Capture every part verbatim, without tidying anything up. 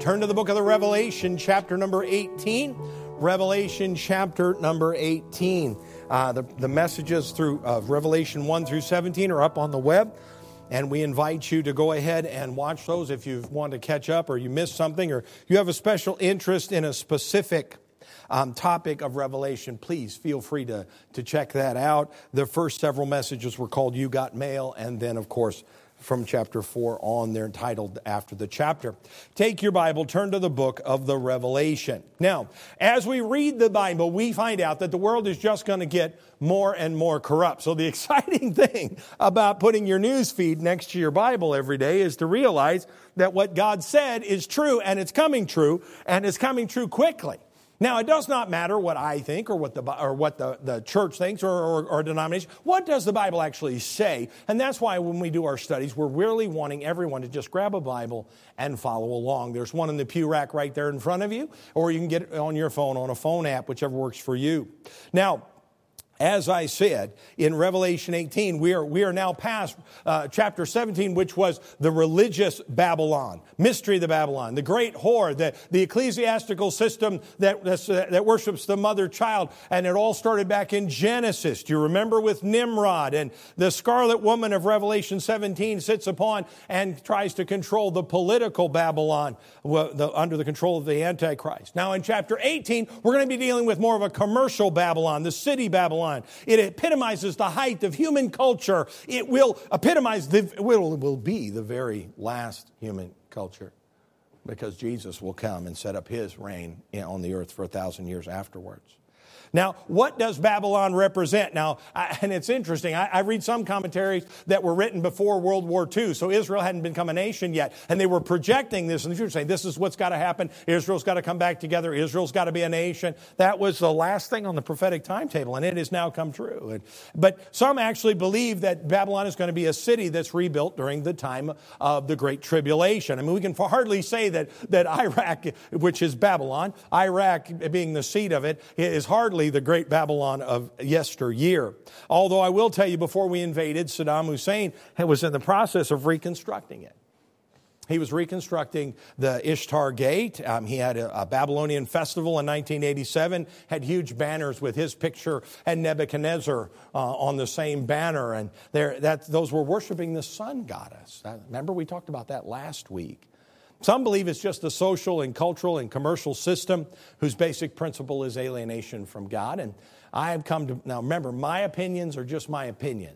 Turn to the book of the Revelation, chapter number eighteen. Revelation chapter number eighteen. Uh, the, the messages through uh, Revelation one through seventeen are up on the web. And we invite you to go ahead and watch those if you want to catch up or you missed something or you have a special interest in a specific um, topic of Revelation. Please feel free to, to check that out. The first several messages were called You Got Mail, and then, of course, from chapter four on, they're entitled After the Chapter. Take your Bible, turn to the book of the Revelation. Now, as we read the Bible, we find out that the world is just going to get more and more corrupt. So the exciting thing about putting your news feed next to your Bible every day is to realize that what God said is true, and it's coming true, and it's coming true quickly. Now, it does not matter what I think or what the or what the, the church thinks or, or, or denomination. What does the Bible actually say? And that's why when we do our studies, we're really wanting everyone to just grab a Bible and follow along. There's one in the pew rack right there in front of you, or you can get it on your phone, on a phone app, whichever works for you. Now, as I said, in Revelation eighteen, we are we are now past uh, chapter seventeen, which was the religious Babylon, mystery of the Babylon, the great whore, the, the ecclesiastical system that, that worships the mother child. And it all started back in Genesis. Do you remember with Nimrod? And the scarlet woman of Revelation seventeen sits upon and tries to control the political Babylon the, under the control of the Antichrist. Now in chapter eighteen, we're going to be dealing with more of a commercial Babylon, the city Babylon. It epitomizes the height of human culture. It will epitomize, the, will, will be the very last human culture because Jesus will come and set up his reign on the earth for a thousand years afterwards. Now, what does Babylon represent? Now, I, and it's interesting. I, I read some commentaries that were written before World War Two, so Israel hadn't become a nation yet, and they were projecting this in the future, saying this is what's got to happen. Israel's got to come back together. Israel's got to be a nation. That was the last thing on the prophetic timetable, and it has now come true. And, but some actually believe that Babylon is going to be a city that's rebuilt during the time of the Great Tribulation. I mean, we can hardly say that, that Iraq, which is Babylon, Iraq being the seat of it, is hardly the great Babylon of yesteryear. Although I will tell you, before we invaded, Saddam Hussein was in the process of reconstructing it. He was reconstructing the Ishtar Gate. Um, he had a, a Babylonian festival in nineteen eighty-seven, had huge banners with his picture and Nebuchadnezzar uh, on the same banner. And there, that, those were worshiping the sun goddess. Uh, remember, we talked about that last week. Some believe it's just a social and cultural and commercial system whose basic principle is alienation from God. And I have come to, now remember, my opinions are just my opinions.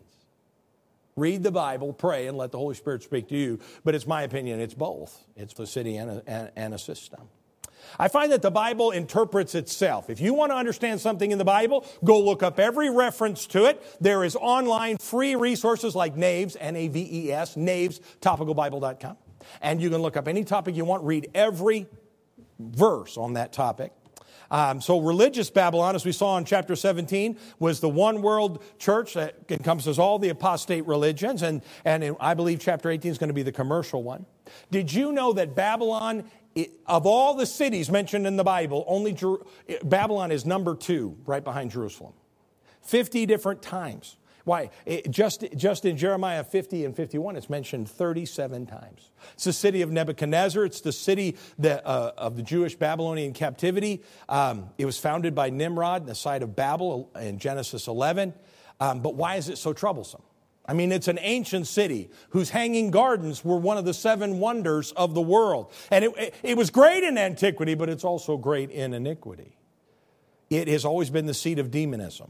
Read the Bible, pray, and let the Holy Spirit speak to you. But it's my opinion, it's both. It's the city and a, and, and a system. I find that the Bible interprets itself. If you want to understand something in the Bible, go look up every reference to it. There is online free resources like Naves, N A V E S, Naves, topical bible dot com. And you can look up any topic you want, read every verse on that topic. Um, so religious Babylon, as we saw in chapter seventeen, was the one world church that encompasses all the apostate religions. And, and I believe chapter eighteen is going to be the commercial one. Did you know that Babylon, of all the cities mentioned in the Bible, only Jer- Babylon is number two, right behind Jerusalem? fifty different times. Why? It, just, just in Jeremiah fifty and fifty-one, it's mentioned thirty-seven times. It's the city of Nebuchadnezzar. It's the city that, uh, of the Jewish Babylonian captivity. Um, it was founded by Nimrod, the site of Babel in Genesis eleven. Um, but why is it so troublesome? I mean, it's an ancient city whose hanging gardens were one of the seven wonders of the world. And it, it, it was great in antiquity, but it's also great in iniquity. It has always been the seat of demonism.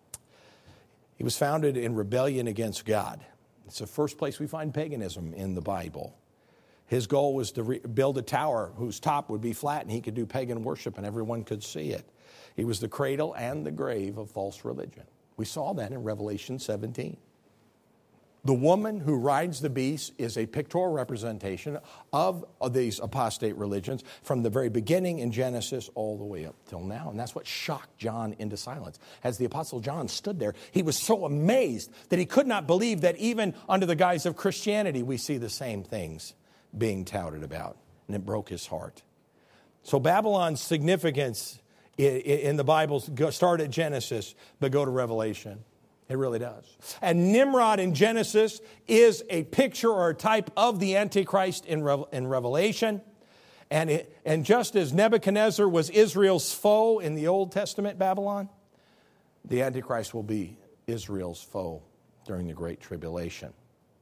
It was founded in rebellion against God. It's the first place we find paganism in the Bible. His goal was to re- build a tower whose top would be flat and he could do pagan worship and everyone could see it. He was the cradle and the grave of false religion. We saw that in Revelation seventeen. The woman who rides the beast is a pictorial representation of, of these apostate religions from the very beginning in Genesis all the way up till now. And that's what shocked John into silence. As the Apostle John stood there, he was so amazed that he could not believe that even under the guise of Christianity, we see the same things being touted about. And it broke his heart. So Babylon's significance in the Bible start at Genesis, but go to Revelation. It really does. And Nimrod in Genesis is a picture or a type of the Antichrist in Revelation. And, it, and just as Nebuchadnezzar was Israel's foe in the Old Testament Babylon, the Antichrist will be Israel's foe during the Great Tribulation.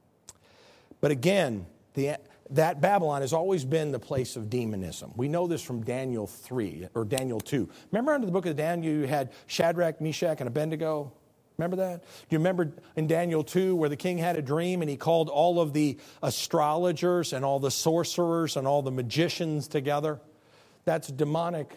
But again, the, that Babylon has always been the place of demonism. We know this from Daniel three, or Daniel two. Remember under the book of Daniel, you had Shadrach, Meshach, and Abednego? Remember that? Do you remember in Daniel two where the king had a dream and he called all of the astrologers and all the sorcerers and all the magicians together? That's demonic.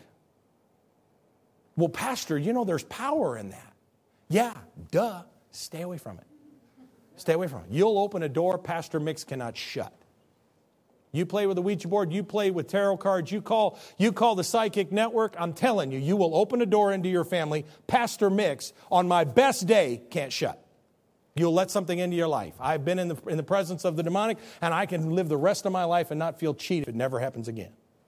Well, Pastor, you know there's power in that. Yeah, duh. Stay away from it. Stay away from it. You'll open a door Pastor Mix cannot shut. You play with a Ouija board, you play with tarot cards, you call you call the psychic network, I'm telling you, you will open a door into your family Pastor Mix on my best day can't shut. You'll let something into your life. I've been in the in the presence of the demonic, and I can live the rest of my life and not feel cheated if it never happens again.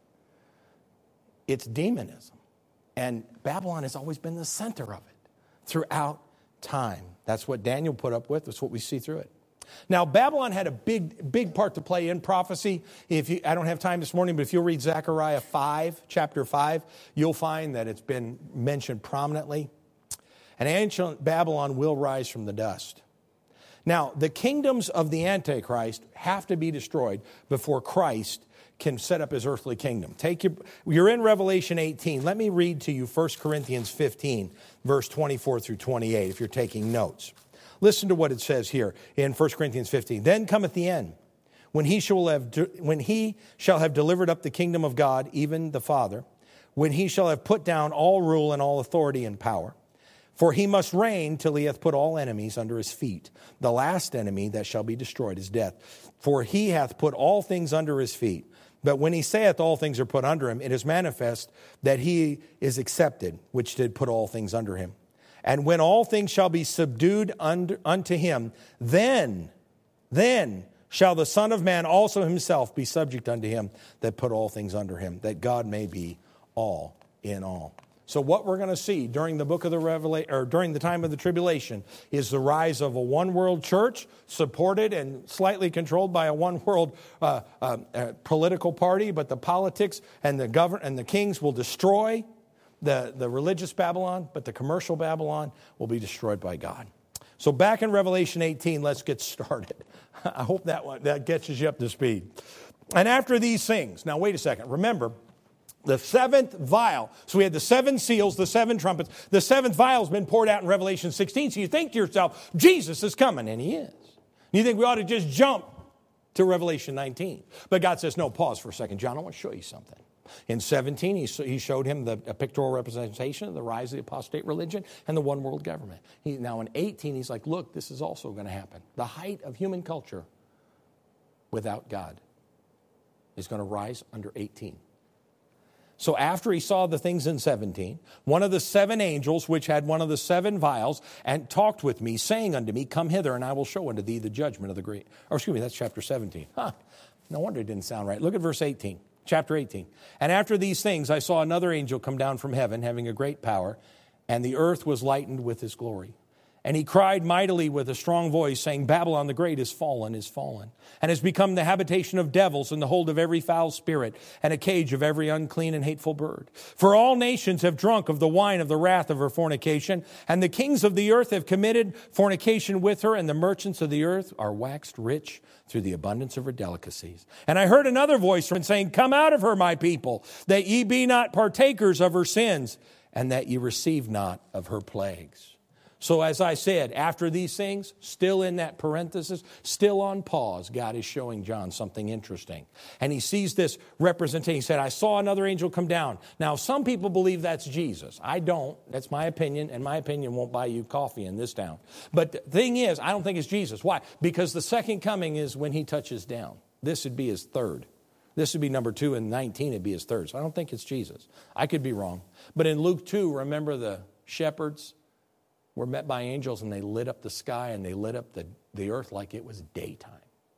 It's demonism. And Babylon has always been the center of it throughout time. That's what Daniel put up with. That's what we see through it. Now, Babylon had a big, big part to play in prophecy. If you, I don't have time this morning, but if you'll read Zechariah five, chapter five, you'll find that it's been mentioned prominently. And ancient Babylon will rise from the dust. Now, the kingdoms of the Antichrist have to be destroyed before Christ can set up his earthly kingdom. Take your, you're in Revelation eighteen. Let me read to you First Corinthians fifteen, verse twenty-four through twenty-eight, if you're taking notes. Listen to what it says here in First Corinthians fifteen. Then cometh the end, when he shall have when he shall have delivered up the kingdom of God, even the Father, when he shall have put down all rule and all authority and power. For he must reign till he hath put all enemies under his feet. The last enemy that shall be destroyed is death. For he hath put all things under his feet. But when he saith all things are put under him, it is manifest that he is accepted, which did put all things under him. And when all things shall be subdued under, unto him, then, then shall the Son of Man also himself be subject unto him that put all things under him, that God may be all in all. So what we're going to see during the book of the Revelation, or during the time of the tribulation, is the rise of a one world church supported and slightly controlled by a one world uh, uh, uh, political party. But the politics and the govern and the kings will destroy the, the religious Babylon, but the commercial Babylon will be destroyed by God. So back in Revelation eighteen, let's get started. I hope that one, that gets you up to speed. And after these things, now wait a second. Remember, the seventh vial. So we had the seven seals, the seven trumpets. The seventh vial has been poured out in Revelation sixteen. So you think to yourself, Jesus is coming, and he is. You think we ought to just jump to Revelation nineteen. But God says, no, pause for a second. John, I want to show you something. In seventeen, he he showed him the, a pictorial representation of the rise of the apostate religion and the one world government. He, now in eighteen, he's like, look, this is also going to happen. The height of human culture without God is going to rise under eighteen. So after he saw the things in seventeen, one of the seven angels, which had one of the seven vials, and talked with me, saying unto me, come hither, and I will show unto thee the judgment of the great. Or excuse me, that's chapter seventeen. Huh, no wonder it didn't sound right. Look at verse eighteen, chapter eighteen. And after these things I saw another angel come down from heaven, having a great power, and the earth was lightened with his glory. And he cried mightily with a strong voice, saying, Babylon the great is fallen, is fallen, and has become the habitation of devils, and the hold of every foul spirit, and a cage of every unclean and hateful bird. For all nations have drunk of the wine of the wrath of her fornication, and the kings of the earth have committed fornication with her, and the merchants of the earth are waxed rich through the abundance of her delicacies. And I heard another voice from saying, come out of her, my people, that ye be not partakers of her sins, and that ye receive not of her plagues. So as I said, after these things, still in that parenthesis, still on pause, God is showing John something interesting. And he sees this representation. He said, I saw another angel come down. Now, some people believe that's Jesus. I don't. That's my opinion, and my opinion won't buy you coffee in this town. But the thing is, I don't think it's Jesus. Why? Because the second coming is when he touches down. This would be his third. This would be number two, and nineteen would be his third. So I don't think it's Jesus. I could be wrong. But in Luke two, remember the shepherds were met by angels, and they lit up the sky, and they lit up the, the earth like it was daytime.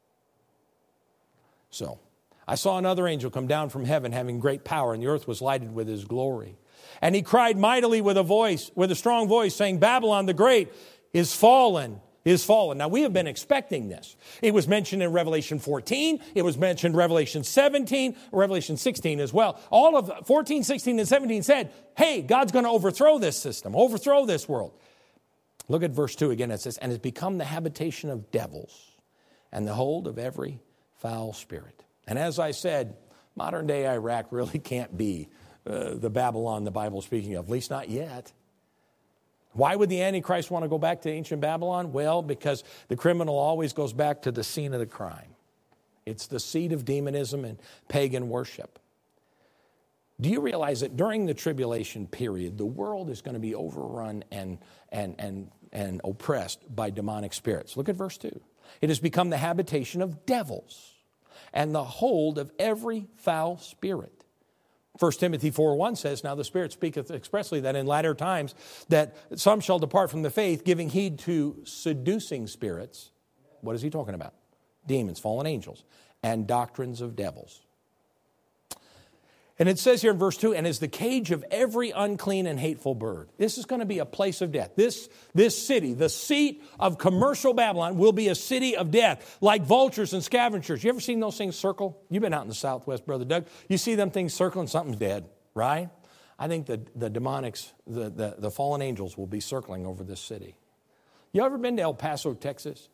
So, I saw another angel come down from heaven, having great power, and the earth was lighted with his glory. And he cried mightily with a voice, with a strong voice, saying, Babylon the great is fallen, is fallen. Now, we have been expecting this. It was mentioned in Revelation fourteen. It was mentioned in Revelation seventeen, Revelation sixteen as well. All of fourteen, sixteen, and seventeen said, hey, God's going to overthrow this system, overthrow this world. Look at verse two again. It says, and has become the habitation of devils and the hold of every foul spirit. And as I said, modern day Iraq really can't be uh, the Babylon the Bible is speaking of, at least not yet. Why would the Antichrist want to go back to ancient Babylon? Well, because the criminal always goes back to the scene of the crime. It's the seat of demonism and pagan worship. Do you realize that during the tribulation period, the world is going to be overrun and, and, and, and oppressed by demonic spirits? Look at verse two. It has become the habitation of devils and the hold of every foul spirit. First Timothy four one says, now the Spirit speaketh expressly that in latter times that some shall depart from the faith, giving heed to seducing spirits. What is he talking about? Demons, fallen angels, and doctrines of devils. And it says here in verse two, and is the cage of every unclean and hateful bird. This is going to be a place of death. This, this city, the seat of commercial Babylon, will be a city of death, like vultures and scavengers. You ever seen those things circle? You've been out in the Southwest, Brother Doug. You see them things circling, something's dead, right? I think the, the demonics, the, the, the fallen angels will be circling over this city. You ever been to El Paso, Texas?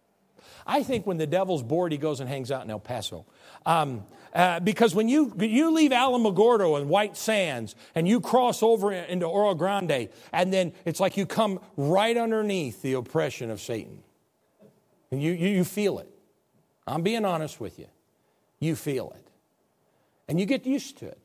I think when the devil's bored, he goes and hangs out in El Paso. Um, uh, because when you you leave Alamogordo and White Sands and you cross over into Oro Grande, and then it's like you come right underneath the oppression of Satan. And you, you, you feel it. I'm being honest with you. You feel it. And you get used to it.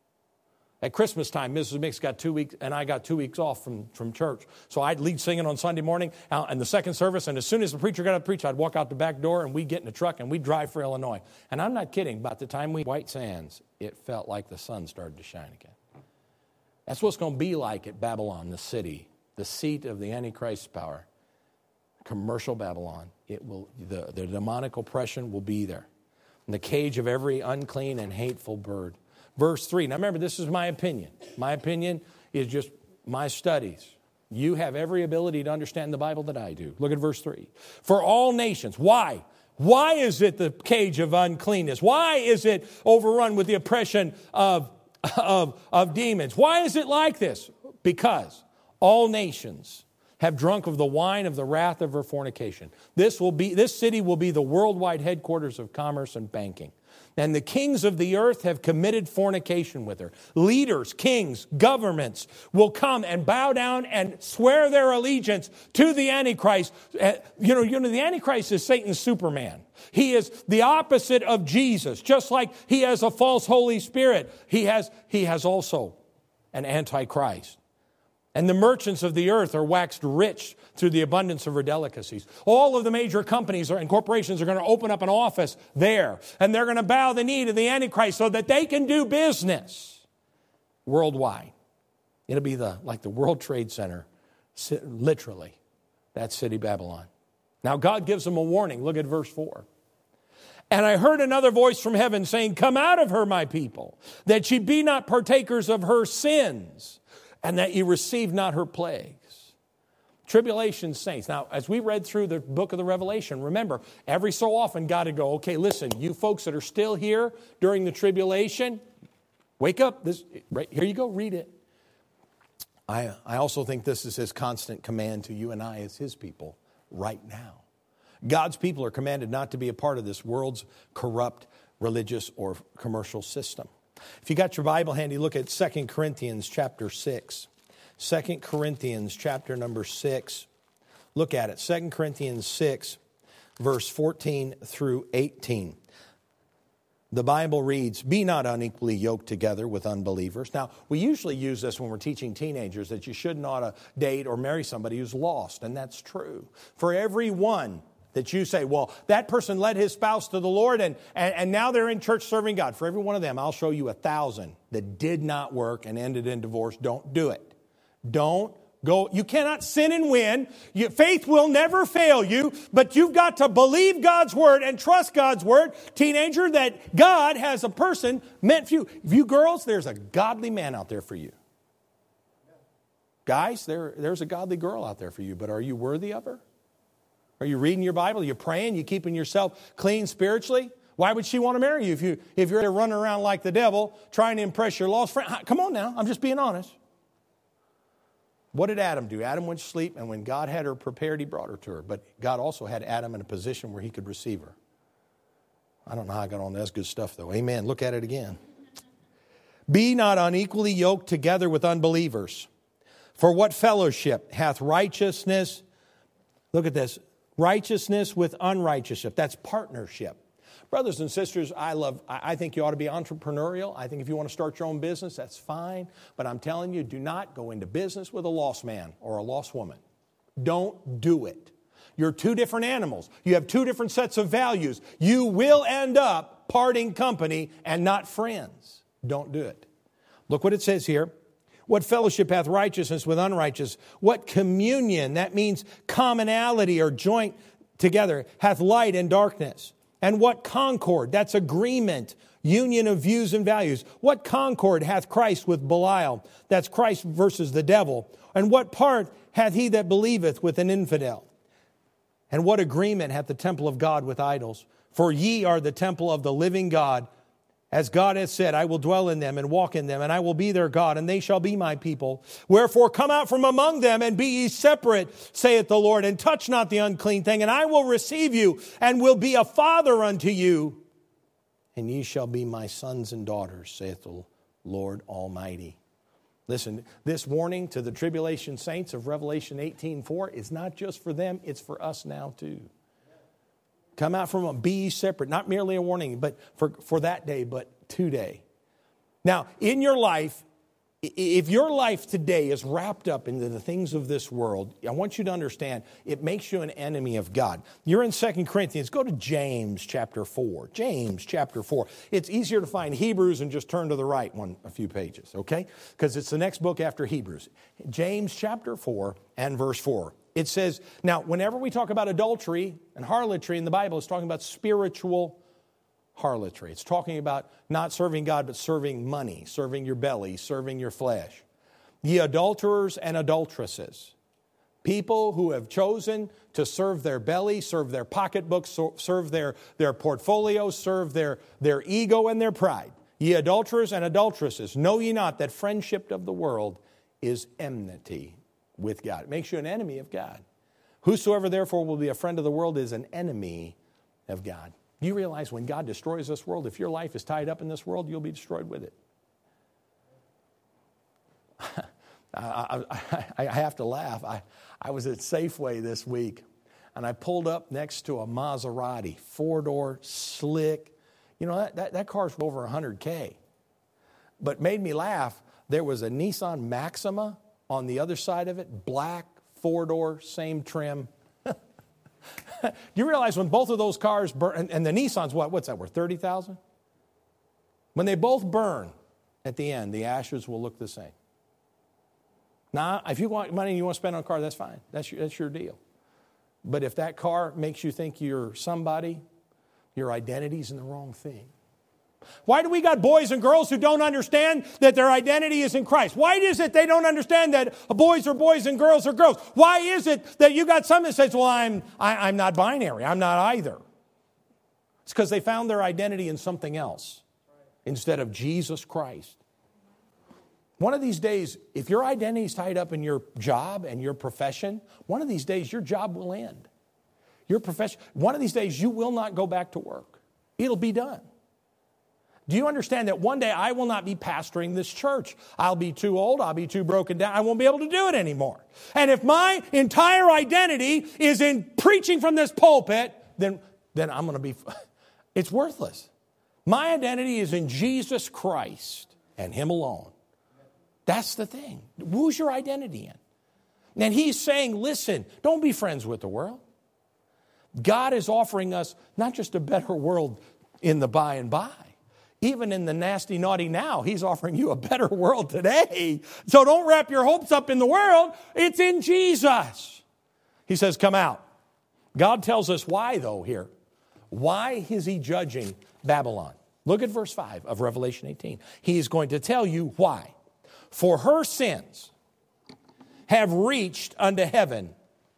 At Christmas time, Missus Mix got two weeks, and I got two weeks off from, from church. So I'd lead singing on Sunday morning uh, in the second service, and as soon as the preacher got up to preach, I'd walk out the back door, and we'd get in the truck, and we'd drive for Illinois. And I'm not kidding. By the time we White Sands, it felt like the sun started to shine again. That's what it's going to be like at Babylon, the city, the seat of the Antichrist's power. Commercial Babylon. It will the, the demonic oppression will be there. In the cage of every unclean and hateful bird. Verse three. Now remember, this is my opinion. My opinion is just my studies. You have every ability to understand the Bible that I do. Look at verse three. For all nations. Why? Why is it the cage of uncleanness? Why is it overrun with the oppression of, of, of demons? Why is it like this? Because all nations have drunk of the wine of the wrath of her fornication. This will be, this city will be the worldwide headquarters of commerce and banking. And the kings of the earth have committed fornication with her. Leaders, kings, governments will come and bow down and swear their allegiance to the Antichrist. You know, you know, the Antichrist is Satan's Superman. He is the opposite of Jesus. Just like he has a false Holy Spirit, he has, he has also an Antichrist. And the merchants of the earth are waxed rich through the abundance of her delicacies. All of the major companies and corporations are going to open up an office there. And they're going to bow the knee to the Antichrist so that they can do business worldwide. It'll be the like the World Trade Center, literally, that city Babylon. Now God gives them a warning. Look at verse four. And I heard another voice from heaven saying, come out of her, my people, that ye be not partakers of her sins, and that ye receive not her plagues. Tribulation saints. Now, as we read through the book of the Revelation, remember, every so often God would go, okay, listen, you folks that are still here during the tribulation, wake up. This, right, here you go, read it. I, I also think this is his constant command to you and I as his people right now. God's people are commanded not to be a part of this world's corrupt religious or commercial system. If you got your Bible handy, look at Second Corinthians chapter six. Second Corinthians chapter number six. Look at it. Second Corinthians six, verse fourteen through eighteen. The Bible reads, be not unequally yoked together with unbelievers. Now, we usually use this when we're teaching teenagers that you should not date or marry somebody who's lost, and that's true. For every one that you say, well, that person led his spouse to the Lord and, and, and now they're in church serving God. For every one of them, I'll show you a thousand that did not work and ended in divorce. Don't do it. Don't go. You cannot sin and win. You, faith will never fail you, but you've got to believe God's word and trust God's word, teenager, that God has a person meant for you. You girls, there's a godly man out there for you. Guys, there, there's a godly girl out there for you, but are you worthy of her? Are you reading your Bible? Are you praying? Are you keeping yourself clean spiritually? Why would she want to marry you if, you, if you're running around like the devil trying to impress your lost friend? Come on now, I'm just being honest. What did Adam do? Adam went to sleep, and when God had her prepared, he brought her to her. But God also had Adam in a position where he could receive her. I don't know how I got on that. That's good stuff, though. Amen. Look at it again. Be not unequally yoked together with unbelievers. For what fellowship hath righteousness? Look at this. Righteousness with unrighteousness. That's partnership. Brothers and sisters, I love, I think you ought to be entrepreneurial. I think if you want to start your own business, that's fine. But I'm telling you, do not go into business with a lost man or a lost woman. Don't do it. You're two different animals. You have two different sets of values. You will end up parting company and not friends. Don't do it. Look what it says here. What fellowship hath righteousness with unrighteous? What communion, that means commonality or joint together, hath light and darkness? And what concord, that's agreement, union of views and values. What concord hath Christ with Belial? That's Christ versus the devil. And what part hath he that believeth with an infidel? And what agreement hath the temple of God with idols? For ye are the temple of the living God. As God has said, I will dwell in them and walk in them, and I will be their God, and they shall be my people. Wherefore come out from among them, and be ye separate, saith the Lord, and touch not the unclean thing, and I will receive you, and will be a father unto you. And ye shall be my sons and daughters, saith the Lord Almighty. Listen, this warning to the tribulation saints of Revelation eighteen four is not just for them, it's for us now too. Come out from them, be ye separate. Not merely a warning, but for, for that day, but today. Now, in your life, if your life today is wrapped up into the things of this world, I want you to understand, it makes you an enemy of God. You're in Second Corinthians. Go to James chapter four. James chapter four. It's easier to find Hebrews and just turn to the right one a few pages, okay? Because it's the next book after Hebrews. James chapter four and verse four. It says, now, whenever we talk about adultery and harlotry in the Bible, it's talking about spiritual harlotry. It's talking about not serving God, but serving money, serving your belly, serving your flesh. Ye adulterers and adulteresses, people who have chosen to serve their belly, serve their pocketbooks, serve their, their portfolio, serve their, their ego and their pride. Ye adulterers and adulteresses, know ye not that friendship of the world is enmity with God. It makes you an enemy of God. Whosoever therefore will be a friend of the world is an enemy of God. You realize when God destroys this world, if your life is tied up in this world, you'll be destroyed with it. I, I, I have to laugh. I, I was at Safeway this week, and I pulled up next to a Maserati, four-door, slick. You know, that, that, that car's over one hundred K. But made me laugh, there was a Nissan Maxima on the other side of it, black, four-door, same trim. Do you realize when both of those cars burn, and, and the Nissan's what? What's that worth, thirty thousand dollars? When they both burn, at the end, the ashes will look the same. Now, if you want money and you want to spend on a car, that's fine. That's your, that's your deal. But if that car makes you think you're somebody, your identity's in the wrong thing. Why do we got boys and girls who don't understand that their identity is in Christ? Why is it they don't understand that boys are boys and girls are girls? Why is it that you got some that says, well, I'm, I, I'm not binary. I'm not either. It's because they found their identity in something else instead of Jesus Christ. One of these days, if your identity is tied up in your job and your profession, one of these days your job will end. Your profession, one of these days you will not go back to work. It'll be done. Do you understand that one day I will not be pastoring this church? I'll be too old. I'll be too broken down. I won't be able to do it anymore. And if my entire identity is in preaching from this pulpit, then, then I'm going to be, it's worthless. My identity is in Jesus Christ and Him alone. That's the thing. Who's your identity in? And He's saying, listen, don't be friends with the world. God is offering us not just a better world in the by and by. Even in the nasty, naughty now, He's offering you a better world today. So don't wrap your hopes up in the world. It's in Jesus. He says, come out. God tells us why, though, here. Why is He judging Babylon? Look at verse five of Revelation eighteen. He's going to tell you why. For her sins have reached unto heaven,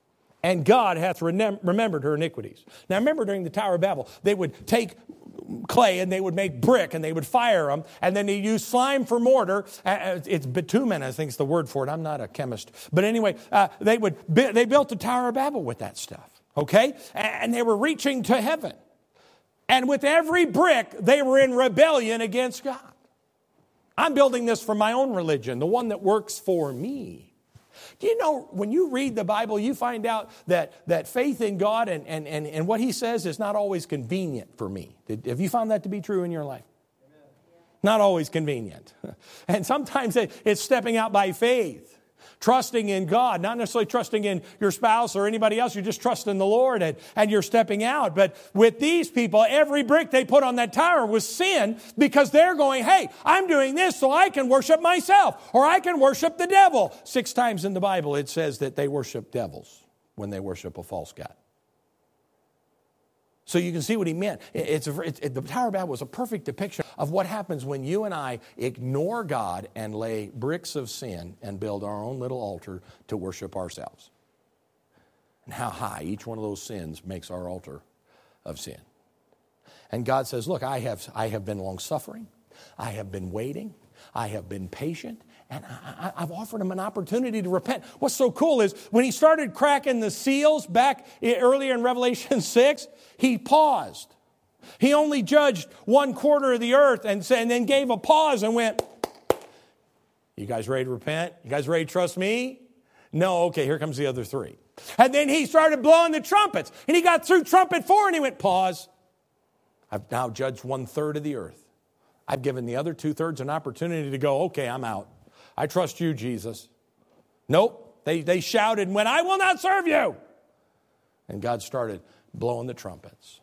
and God hath remem- remembered her iniquities. Now remember, during the Tower of Babel, they would take clay and they would make brick and they would fire them, and then they use slime for mortar. Uh, it's bitumen, I think is the word for it. I'm not a chemist. But anyway, uh, they would bu- they built the Tower of Babel with that stuff. Okay? And they were reaching to heaven. And with every brick, they were in rebellion against God. I'm building this for my own religion, the one that works for me. Do you know, when you read the Bible, you find out that, that faith in God and, and, and, and what He says is not always convenient for me. Did, have you found that to be true in your life? Amen. Not always convenient. And sometimes it's stepping out by faith. Trusting in God, not necessarily trusting in your spouse or anybody else. You're just trusting the Lord and, and you're stepping out. But with these people, every brick they put on that tower was sin, because they're going, hey, I'm doing this so I can worship myself, or I can worship the devil. Six times in the Bible it says that they worship devils when they worship a false god. So you can see what he meant. It's a, it, it, the Tower of Babel was a perfect depiction of what happens when you and I ignore God and lay bricks of sin and build our own little altar to worship ourselves. And how high each one of those sins makes our altar of sin. And God says, look, I have, I have been long-suffering. I have been waiting. I have been patient. And I, I, I've offered him an opportunity to repent. What's so cool is when he started cracking the seals back earlier in Revelation six, he paused. He only judged one quarter of the earth and, and then gave a pause and went, you guys ready to repent? You guys ready to trust me? No, okay, here comes the other three. And then he started blowing the trumpets. And he got through trumpet four and he went, pause. I've now judged one third of the earth. I've given the other two thirds an opportunity to go, okay, I'm out. I trust you, Jesus. Nope. They, they shouted and went, I will not serve you. And God started blowing the trumpets.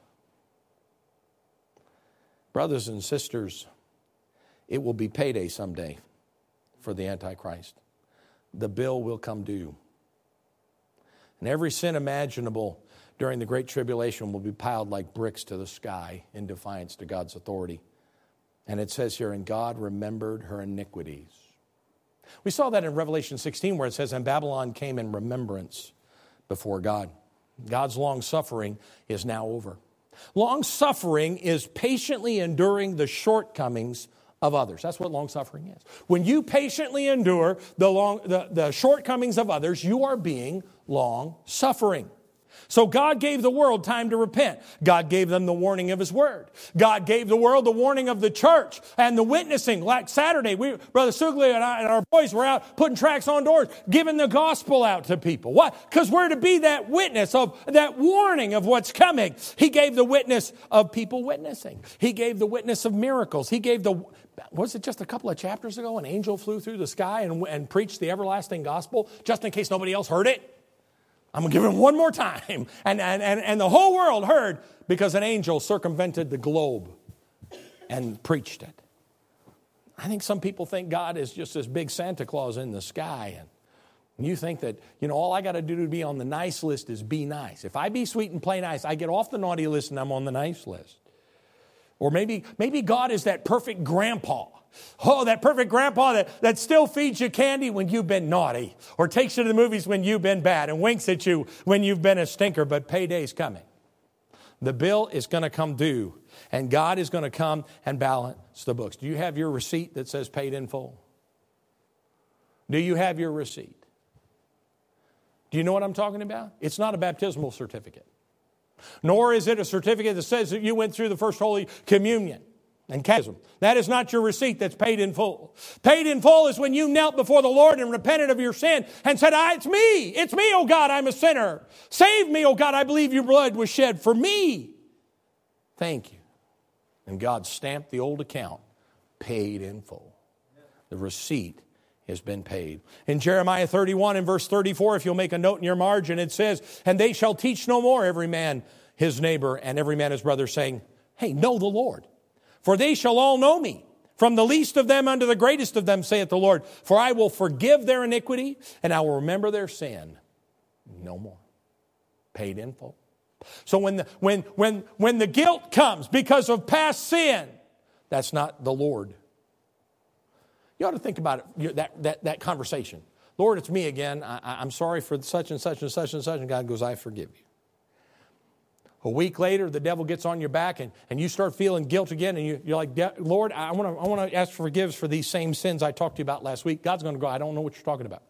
Brothers and sisters, it will be payday someday for the Antichrist. The bill will come due. And every sin imaginable during the Great Tribulation will be piled like bricks to the sky in defiance to God's authority. And it says here, and God remembered her iniquities. We saw that in Revelation sixteen where it says, and Babylon came in remembrance before God. God's long-suffering is now over. Long-suffering is patiently enduring the shortcomings of others. That's what long-suffering is. When you patiently endure the, long, the, the shortcomings of others, you are being long-suffering. So God gave the world time to repent. God gave them the warning of His Word. God gave the world the warning of the church and the witnessing. Like Saturday, we, Brother Sugli and, I, and our boys were out putting tracts on doors, giving the gospel out to people. Why? Because we're to be that witness of that warning of what's coming. He gave the witness of people witnessing. He gave the witness of miracles. He gave the, was it just a couple of chapters ago, an angel flew through the sky and, and preached the everlasting gospel, just in case nobody else heard it? I'm going to give him one more time. And, and, and, and the whole world heard because an angel circumvented the globe and preached it. I think some people think God is just this big Santa Claus in the sky. And you think that, you know, all I got to do to be on the nice list is be nice. If I be sweet and play nice, I get off the naughty list and I'm on the nice list. Or maybe, maybe God is that perfect grandpa. Oh, that perfect grandpa that, that still feeds you candy when you've been naughty, or takes you to the movies when you've been bad and winks at you when you've been a stinker, but payday's coming. The bill is going to come due, and God is going to come and balance the books. Do you have your receipt that says paid in full? Do you have your receipt? Do you know what I'm talking about? It's not a baptismal certificate, nor is it a certificate that says that you went through the First Holy Communion and catechism. That is not your receipt that's paid in full. Paid in full is when you knelt before the Lord and repented of your sin and said, I, it's me. It's me, oh God, I'm a sinner. Save me, oh God, I believe your blood was shed for me. Thank you. And God stamped the old account, paid in full. The receipt has been paid. In Jeremiah thirty-one and verse thirty-four, if you'll make a note in your margin, it says, and they shall teach no more every man his neighbor and every man his brother, saying, hey, know the Lord. For they shall all know me, from the least of them unto the greatest of them, saith the Lord. For I will forgive their iniquity, and I will remember their sin no more. Paid in full. So when the, when, when, when the guilt comes because of past sin, that's not the Lord. You ought to think about it, that, that, that conversation. Lord, it's me again. I, I'm sorry for such and such and such and such. And God goes, I forgive you. A week later, the devil gets on your back and, and you start feeling guilt again. And you, you're like, Lord, I want to I want to ask for forgiveness for these same sins I talked to you about last week. God's going to go, I don't know what you're talking about.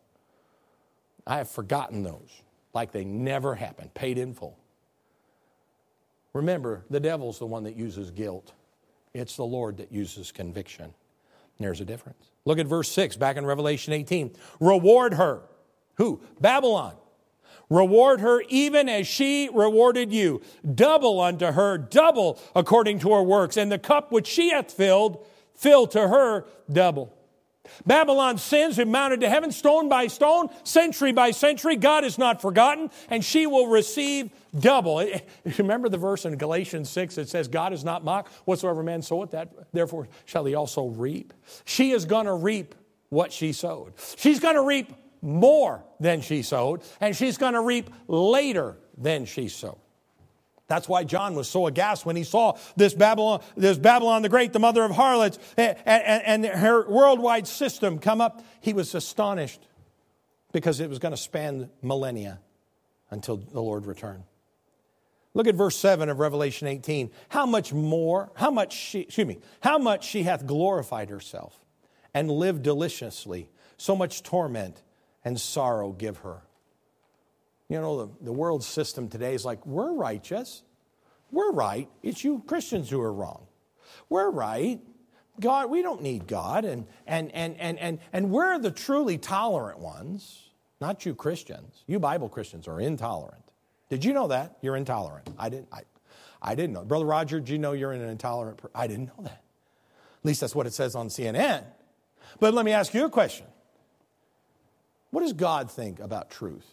I have forgotten those like they never happened, paid in full. Remember, the devil's the one that uses guilt. It's the Lord that uses conviction. And there's a difference. Look at verse six, back in Revelation eighteen. Reward her. Who? Babylon. Reward her even as she rewarded you. Double unto her, double according to her works. And the cup which she hath filled, fill to her double. Babylon's sins have mounted to heaven, stone by stone, century by century. God is not forgotten, and she will receive double. Remember the verse in Galatians six that says, God is not mocked. Whatsoever man soweth, that therefore shall he also reap. She is going to reap what she sowed. She's going to reap more than she sowed, and she's going to reap later than she sowed. That's why John was so aghast when he saw this Babylon, this Babylon the Great, the mother of harlots, and, and, and her worldwide system come up. He was astonished because it was going to span millennia until the Lord returned. Look at verse seven of Revelation eighteen. How much more, how much she, excuse me, how much she hath glorified herself and lived deliciously. So much torment and sorrow give her. You know, the, the world system today is like, we're righteous. We're right. It's you Christians who are wrong. We're right. God, we don't need God. And, and, and, and, and, and we're the truly tolerant ones, not you Christians. You Bible Christians are intolerant. Did you know that? You're intolerant. I didn't, I, I didn't know. Brother Roger, did you know you're an intolerant person? I didn't know that. At least that's what it says on C N N. But let me ask you a question. What does God think about truth?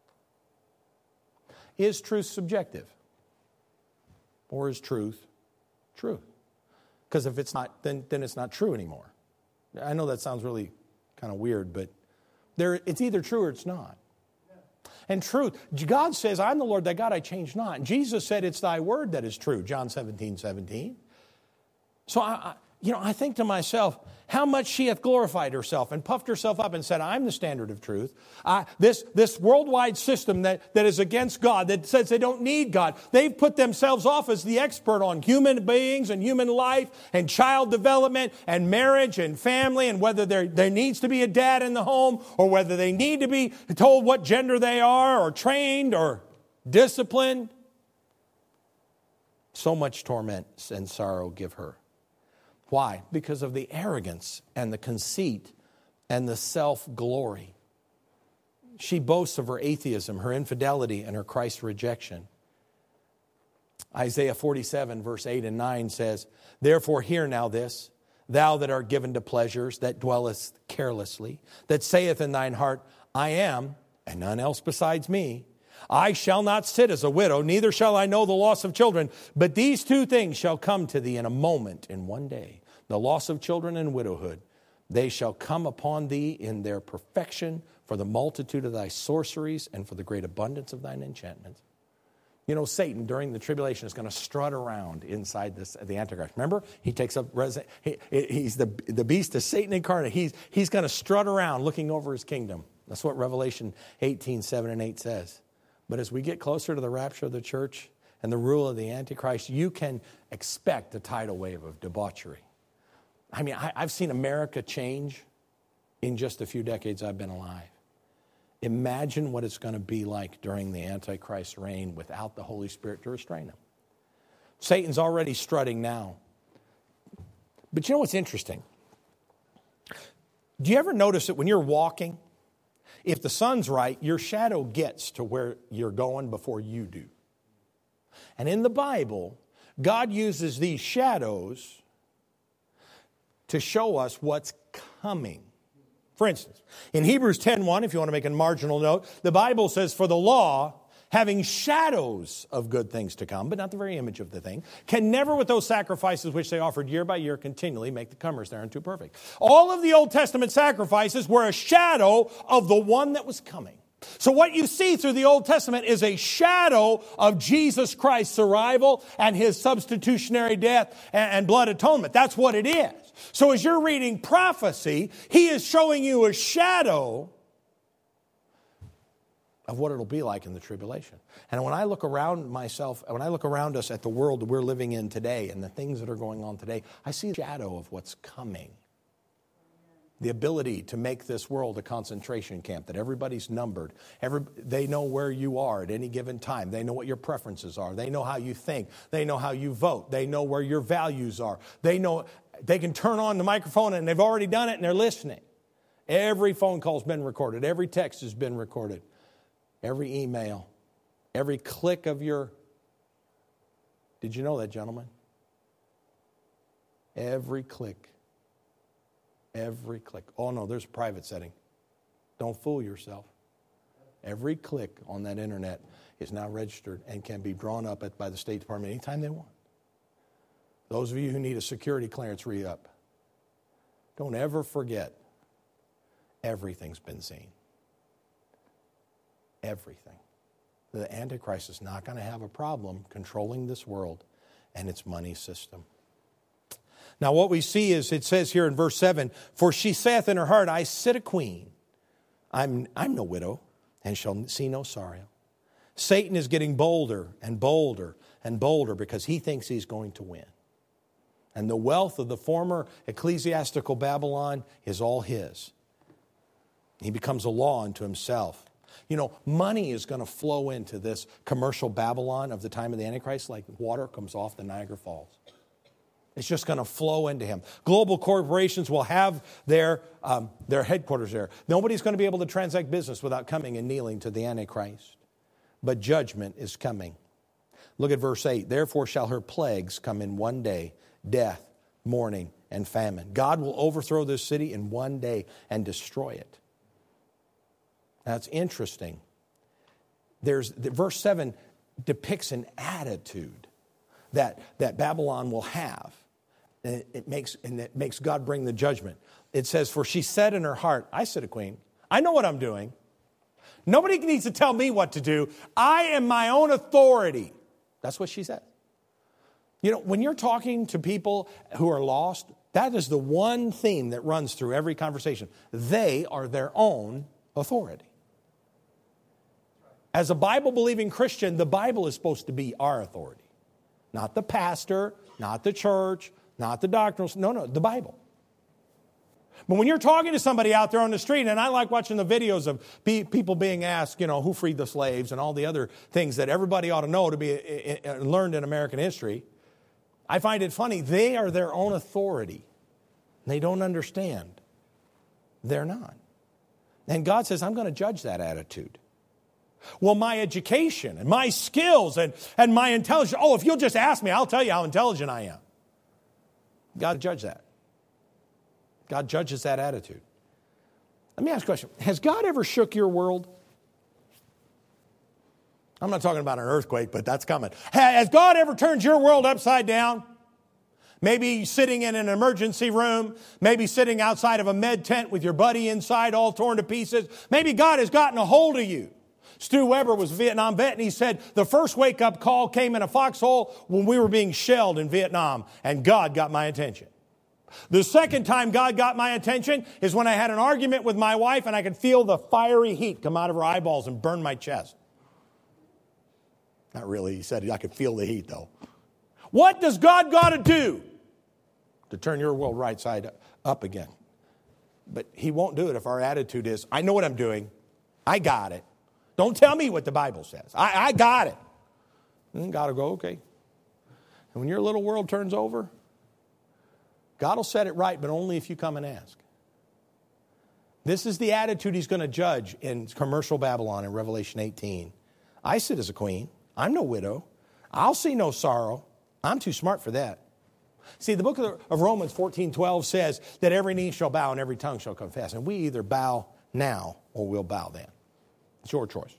Is truth subjective? Or is truth true? Because if it's not, then, then it's not true anymore. I know that sounds really kind of weird, but there, it's either true or it's not. And truth, God says, I'm the Lord thy God, I change not. And Jesus said, it's thy word that is true, John seventeen, seventeen. So, I, I, you know, I think to myself, how much she hath glorified herself and puffed herself up and said, I'm the standard of truth. Uh, this, this worldwide system that, that is against God, that says they don't need God, they've put themselves off as the expert on human beings and human life and child development and marriage and family and whether there, there needs to be a dad in the home or whether they need to be told what gender they are or trained or disciplined. So much torment and sorrow give her. Why? Because of the arrogance and the conceit and the self-glory. She boasts of her atheism, her infidelity, and her Christ rejection. Isaiah forty-seven, verse eight and nine says, Therefore hear now this, thou that art given to pleasures, that dwellest carelessly, that saith in thine heart, I am, and none else besides me. I shall not sit as a widow, neither shall I know the loss of children. But these two things shall come to thee in a moment, in one day. The loss of children and widowhood. They shall come upon thee in their perfection for the multitude of thy sorceries and for the great abundance of thine enchantments. You know, Satan during the tribulation is going to strut around inside this, the Antichrist. Remember, he takes up, he, he's the, the beast is Satan incarnate. He's, he's going to strut around looking over his kingdom. That's what Revelation eighteen, seven and eight says. But as we get closer to the rapture of the church and the rule of the Antichrist, you can expect a tidal wave of debauchery. I mean, I, I've seen America change in just a few decades I've been alive. Imagine what it's going to be like during the Antichrist reign without the Holy Spirit to restrain him. Satan's already strutting now. But you know what's interesting? Do you ever notice that when you're walking, if the sun's right, your shadow gets to where you're going before you do? And in the Bible, God uses these shadows to show us what's coming. For instance, in Hebrews ten one, if you want to make a marginal note, the Bible says, For the law, having shadows of good things to come, but not the very image of the thing, can never with those sacrifices which they offered year by year continually make the comers thereunto perfect. All of the Old Testament sacrifices were a shadow of the one that was coming. So what you see through the Old Testament is a shadow of Jesus Christ's arrival and his substitutionary death and blood atonement. That's what it is. So as you're reading prophecy, he is showing you a shadow of what it'll be like in the tribulation. And when I look around myself, when I look around us at the world that we're living in today and the things that are going on today, I see a shadow of what's coming. The ability to make this world a concentration camp, that everybody's numbered. Every, they know where you are at any given time. They know what your preferences are. They know how you think. They know how you vote. They know where your values are. They know they can turn on the microphone and they've already done it and they're listening. Every phone call's been recorded. Every text has been recorded. Every email. Every click of your... Did you know that, gentlemen? Every click. Every click. Oh, no, there's a private setting. Don't fool yourself. Every click on that internet is now registered and can be drawn up at, by the State Department anytime they want. Those of you who need a security clearance re-up, don't ever forget, everything's been seen. Everything. The Antichrist is not going to have a problem controlling this world and its money system. Now what we see is, it says here in verse seven, for she saith in her heart, I sit a queen. I'm, I'm no widow, and shall see no sorrow. Satan is getting bolder and bolder and bolder because he thinks he's going to win. And the wealth of the former ecclesiastical Babylon is all his. He becomes a law unto himself. You know, money is going to flow into this commercial Babylon of the time of the Antichrist like water comes off the Niagara Falls. It's just going to flow into him. Global corporations will have their, um, their headquarters there. Nobody's going to be able to transact business without coming and kneeling to the Antichrist. But judgment is coming. Look at verse eight. Therefore shall her plagues come in one day, death, mourning, and famine. God will overthrow this city in one day and destroy it. That's interesting. There's the, verse seven depicts an attitude that, that Babylon will have. And it makes, and it makes God bring the judgment. It says, for she said in her heart, I sit a queen. I know what I'm doing. Nobody needs to tell me what to do. I am my own authority. That's what she said. You know, when you're talking to people who are lost, that is the one theme that runs through every conversation. They are their own authority. As a Bible-believing Christian, the Bible is supposed to be our authority. Not the pastor, not the church, not the doctrinal. No, no, the Bible. But when you're talking to somebody out there on the street, and I like watching the videos of people being asked, you know, who freed the slaves and all the other things that everybody ought to know to be learned in American history, I find it funny. They are their own authority. They don't understand. They're not. And God says, I'm going to judge that attitude. Well, my education and my skills and, and my intelligence. Oh, if you'll just ask me, I'll tell you how intelligent I am. God judge that. God judges that attitude. Let me ask you a question. Has God ever shook your world? I'm not talking about an earthquake, but that's coming. Has God ever turned your world upside down? Maybe sitting in an emergency room. Maybe sitting outside of a med tent with your buddy inside all torn to pieces. Maybe God has gotten a hold of you. Stu Weber was a Vietnam vet, and he said, the first wake-up call came in a foxhole when we were being shelled in Vietnam, and God got my attention. The second time God got my attention is when I had an argument with my wife, and I could feel the fiery heat come out of her eyeballs and burn my chest. Not really. He said I could feel the heat, though. What does God got to do to turn your world right side up again? But he won't do it if our attitude is, I know what I'm doing. I got it. Don't tell me what the Bible says. I, I got it. And God will go, okay. And when your little world turns over, God will set it right, but only if you come and ask. This is the attitude he's going to judge in commercial Babylon in Revelation eighteen. I sit as a queen. I'm no widow. I'll see no sorrow. I'm too smart for that. See, the book of Romans fourteen twelve says that every knee shall bow and every tongue shall confess. And we either bow now or we'll bow then. It's your choice.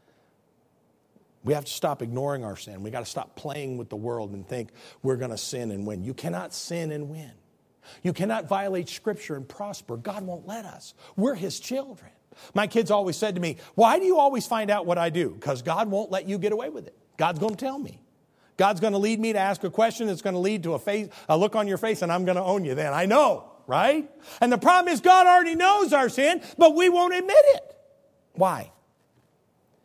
We have to stop ignoring our sin. We got to stop playing with the world and think we're going to sin and win. You cannot sin and win. You cannot violate Scripture and prosper. God won't let us. We're His children. My kids always said to me, why do you always find out what I do? Because God won't let you get away with it. God's going to tell me. God's going to lead me to ask a question that's going to lead to a face, a look on your face, and I'm going to own you then. I know, right? And the problem is God already knows our sin, but we won't admit it. Why?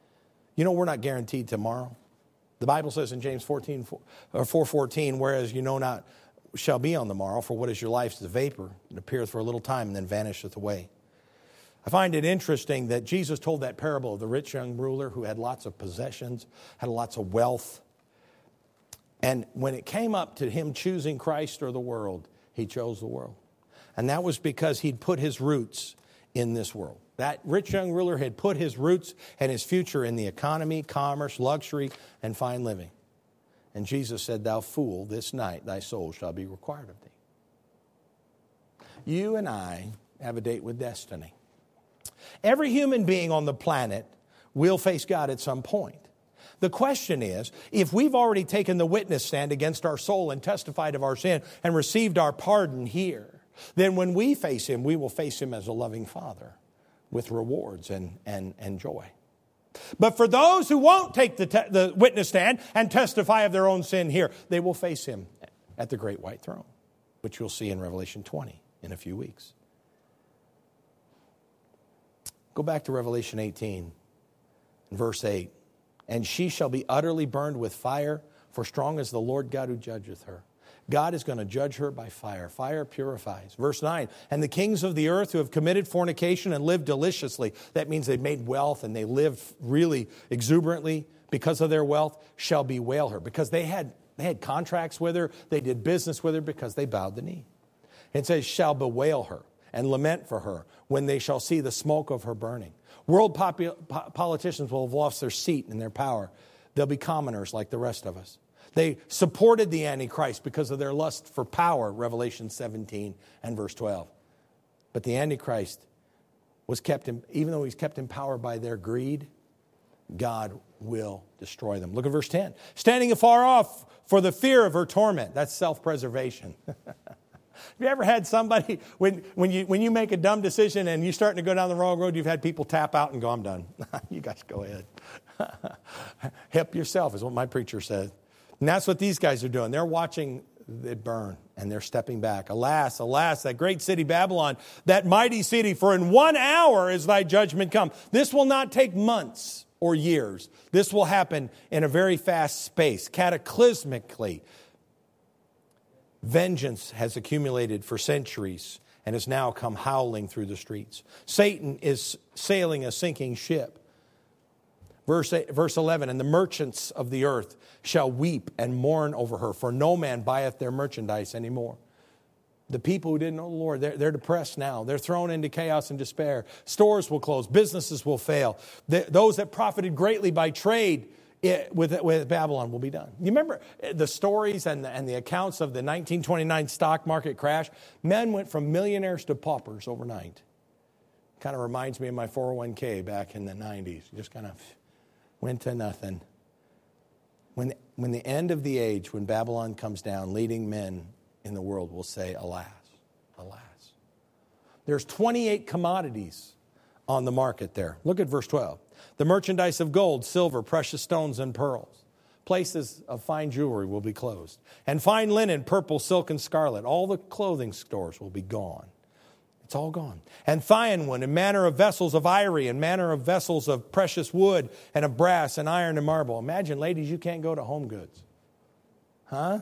You know, we're not guaranteed tomorrow. The Bible says in James fourteen, four fourteen, whereas you know not shall be on the morrow, for what is your life is a vapor, it appeareth for a little time and then vanisheth away. I find it interesting that Jesus told that parable of the rich young ruler who had lots of possessions, had lots of wealth. And when it came up to him choosing Christ or the world, he chose the world. And that was because he'd put his roots in this world. That rich young ruler had put his roots and his future in the economy, commerce, luxury, and fine living. And Jesus said, thou fool, this night thy soul shall be required of thee. You and I have a date with destiny. Every human being on the planet will face God at some point. The question is, if we've already taken the witness stand against our soul and testified of our sin and received our pardon here, then when we face Him, we will face Him as a loving Father with rewards and, and, and joy. But for those who won't take the, te- the witness stand and testify of their own sin here, they will face Him at the great white throne, which you'll see in Revelation twenty in a few weeks. Go back to Revelation eighteen, verse eight. And she shall be utterly burned with fire, for strong is the Lord God who judgeth her. God is going to judge her by fire. Fire purifies. Verse nine, and the kings of the earth who have committed fornication and lived deliciously, that means they've made wealth and they lived really exuberantly because of their wealth, shall bewail her. Because they had, they had contracts with her, they did business with her because they bowed the knee. It says, shall bewail her and lament for her when they shall see the smoke of her burning. World popu- po- politicians will have lost their seat and their power. They'll be commoners like the rest of us. They supported the Antichrist because of their lust for power, Revelation seventeen and verse twelve. But the Antichrist was kept in, even though he's kept in power by their greed, God will destroy them. Look at verse ten. Standing afar off for the fear of her torment. That's self-preservation. Have you ever had somebody, when, when, you, when you make a dumb decision and you're starting to go down the wrong road, you've had people tap out and go, I'm done. You guys go ahead. Help yourself is what my preacher said. And that's what these guys are doing. They're watching it burn and they're stepping back. Alas, alas, that great city Babylon, that mighty city, for in one hour is thy judgment come. This will not take months or years. This will happen in a very fast space, cataclysmically. Vengeance has accumulated for centuries and has now come howling through the streets. Satan is sailing a sinking ship. Verse, eight, verse eleven, and the merchants of the earth shall weep and mourn over her, for no man buyeth their merchandise anymore. The people who didn't know the Lord, they're, they're depressed now. They're thrown into chaos and despair. Stores will close. Businesses will fail. The, those that profited greatly by trade It, with, with Babylon will be done. You remember the stories and the, and the accounts of the nineteen twenty-nine stock market crash? Men went from millionaires to paupers overnight. Kind of reminds me of my four oh one k back in the nineties. Just kind of went to nothing. When, when the end of the age, when Babylon comes down, leading men in the world will say, alas, alas. There's twenty-eight commodities on the market there. Look at verse twelve. The merchandise of gold, silver, precious stones, and pearls. Places of fine jewelry will be closed. And fine linen, purple, silk, and scarlet. All the clothing stores will be gone. It's all gone. And thionwood, and manner of vessels of ivory, and manner of vessels of precious wood, and of brass, and iron, and marble. Imagine, ladies, you can't go to Home Goods. Huh?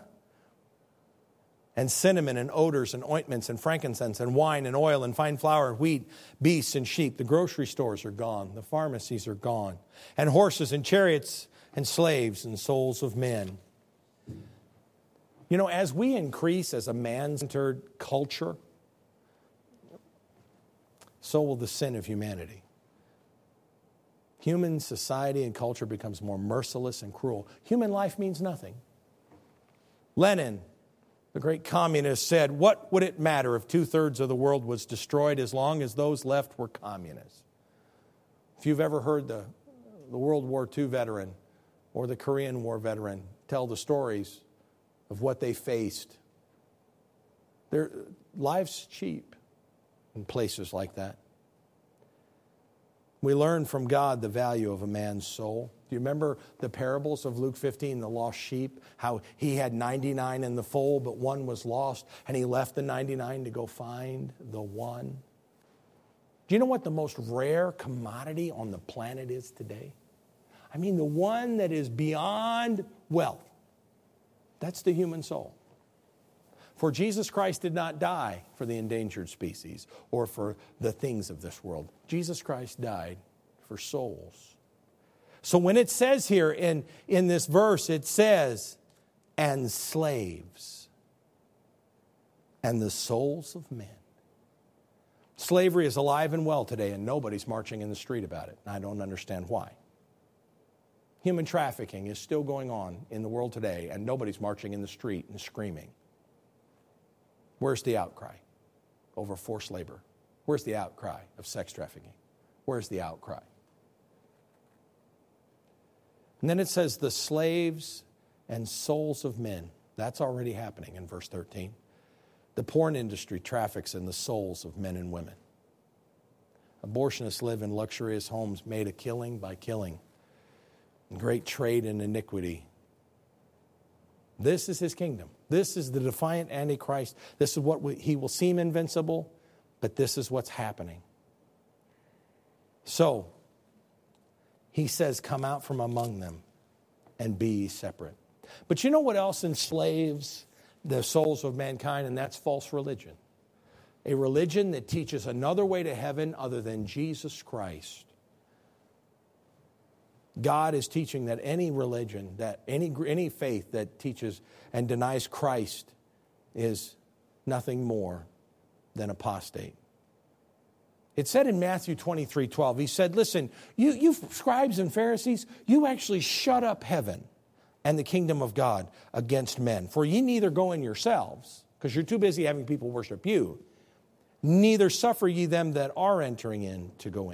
And cinnamon and odors and ointments and frankincense and wine and oil and fine flour and wheat, beasts and sheep. The grocery stores are gone. The pharmacies are gone. And horses and chariots and slaves and souls of men. You know, as we increase as a man-centered culture, so will the sin of humanity. Human society and culture becomes more merciless and cruel. Human life means nothing. Lenin, the great communist, said, what would it matter if two-thirds of the world was destroyed as long as those left were communists? If you've ever heard the, the World War Two veteran or the Korean War veteran tell the stories of what they faced, their life's cheap in places like that. We learn from God the value of a man's soul. Do you remember the parables of Luke fifteen, the lost sheep? How he had ninety-nine in the fold, but one was lost, and he left the ninety-nine to go find the one. Do you know what the most rare commodity on the planet is today? I mean the one that is beyond wealth. That's the human soul. For Jesus Christ did not die for the endangered species or for the things of this world. Jesus Christ died for souls. So when it says here in, in this verse, it says, and slaves, and the souls of men. Slavery is alive and well today, and nobody's marching in the street about it. I don't understand why. Human trafficking is still going on in the world today, and nobody's marching in the street and screaming. Where's the outcry over forced labor? Where's the outcry of sex trafficking? Where's the outcry? And then it says the slaves and souls of men. That's already happening in verse thirteen. The porn industry traffics in the souls of men and women. Abortionists live in luxurious homes made a killing by killing. Great trade in iniquity. This is his kingdom. This is the defiant Antichrist. This is what we, he will seem invincible, but this is what's happening. So, he says, come out from among them and be ye separate. But you know what else enslaves the souls of mankind? And that's false religion. A religion that teaches another way to heaven other than Jesus Christ. God is teaching that any religion, that any, any faith that teaches and denies Christ is nothing more than apostate. It said in Matthew twenty-three twelve, he said, listen, you, you scribes and Pharisees, you actually shut up heaven and the kingdom of God against men. For ye neither go in yourselves, because you're too busy having people worship you, neither suffer ye them that are entering in to go in.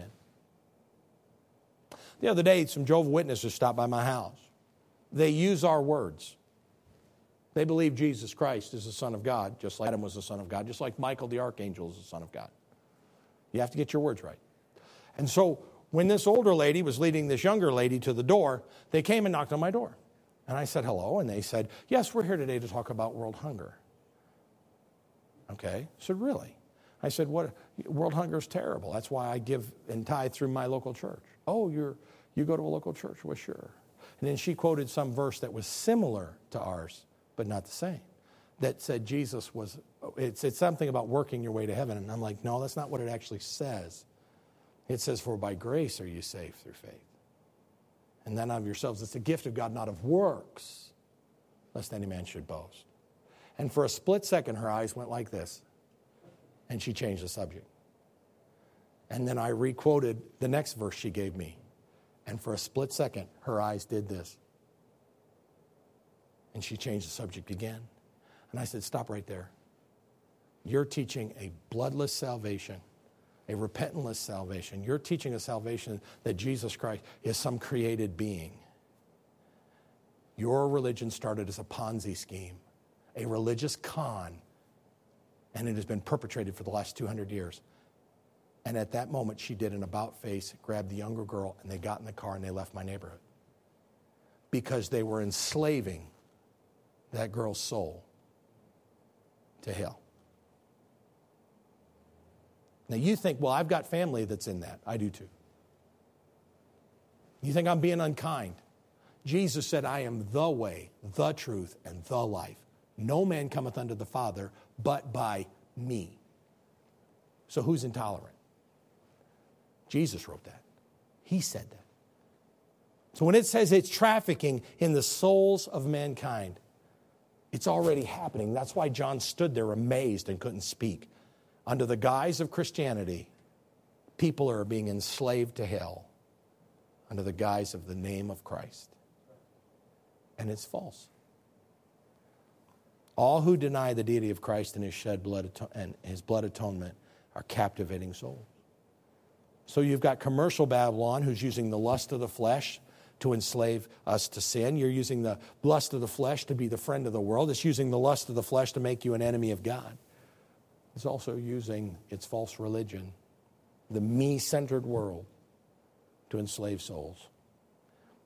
The other day, some Jehovah's Witnesses stopped by my house. They use our words. They believe Jesus Christ is the Son of God, just like Adam was the Son of God, just like Michael the Archangel is the Son of God. You have to get your words right. And so when this older lady was leading this younger lady to the door, they came and knocked on my door. And I said, hello. And they said, yes, we're here today to talk about world hunger. Okay. I said, really? I said, what? World hunger is terrible. That's why I give and tithe through my local church. Oh, you're you go to a local church? Well, sure. And then she quoted some verse that was similar to ours, but not the same. That said Jesus was, it's, it's something about working your way to heaven. And I'm like, no, that's not what it actually says. It says, for by grace are you saved through faith. And then of yourselves, it's a gift of God, not of works, lest any man should boast. And for a split second, her eyes went like this. And she changed the subject. And then I re-quoted the next verse she gave me. And for a split second, her eyes did this. And she changed the subject again. And I said, stop right there. You're teaching a bloodless salvation, a repentantless salvation. You're teaching a salvation that Jesus Christ is some created being. Your religion started as a Ponzi scheme, a religious con, and it has been perpetrated for the last two hundred years. And at that moment, she did an about face, grabbed the younger girl, and they got in the car and they left my neighborhood. Because they were enslaving that girl's soul to hell. Now you think, well, I've got family that's in that. I do too. You think I'm being unkind? Jesus said, I am the way, the truth, and the life. No man cometh unto the Father but by me. So who's intolerant? Jesus wrote that. He said that. So when it says it's trafficking in the souls of mankind, it's already happening. That's why John stood there amazed and couldn't speak. Under the guise of Christianity, people are being enslaved to hell under the guise of the name of Christ. And it's false. All who deny the deity of Christ and his shed blood and his blood atonement are captivating souls. So you've got commercial Babylon who's using the lust of the flesh to enslave us to sin. You're using the lust of the flesh to be the friend of the world. It's using the lust of the flesh to make you an enemy of God. It's also using its false religion, the me-centered world, to enslave souls.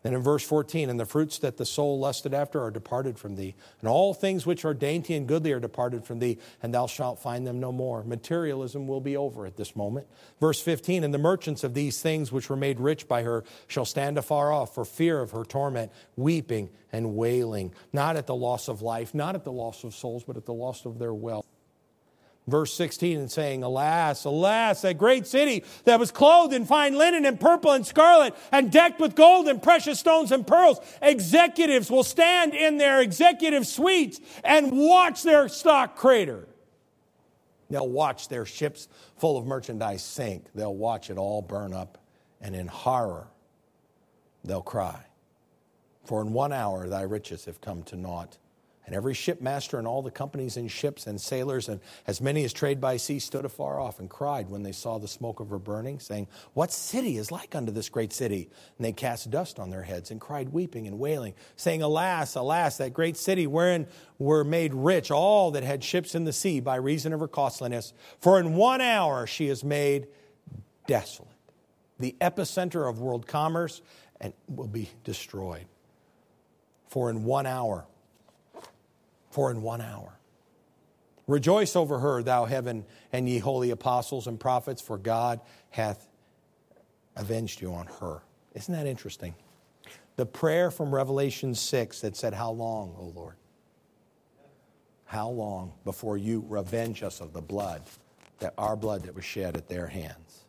Then in verse fourteen, and the fruits that the soul lusted after are departed from thee, and all things which are dainty and goodly are departed from thee, and thou shalt find them no more. Materialism will be over at this moment. Verse fifteen, and the merchants of these things which were made rich by her shall stand afar off for fear of her torment, weeping and wailing, not at the loss of life, not at the loss of souls, but at the loss of their wealth. Verse sixteen, and saying, alas, alas, that great city that was clothed in fine linen and purple and scarlet and decked with gold and precious stones and pearls. Executives will stand in their executive suites and watch their stock crater. They'll watch their ships full of merchandise sink. They'll watch it all burn up, and in horror they'll cry. For in one hour thy riches have come to naught. And every shipmaster and all the companies in ships and sailors and as many as trade by sea stood afar off and cried when they saw the smoke of her burning, saying, what city is like unto this great city? And they cast dust on their heads and cried weeping and wailing, saying, alas, alas, that great city wherein were made rich all that had ships in the sea by reason of her costliness. For in one hour she is made desolate. The epicenter of world commerce, and will be destroyed. For in one hour For in one hour. Rejoice over her, thou heaven, and ye holy apostles and prophets, for God hath avenged you on her. Isn't that interesting? The prayer from Revelation six that said, how long, O Lord? How long before you revenge us of the blood, that our blood that was shed at their hands?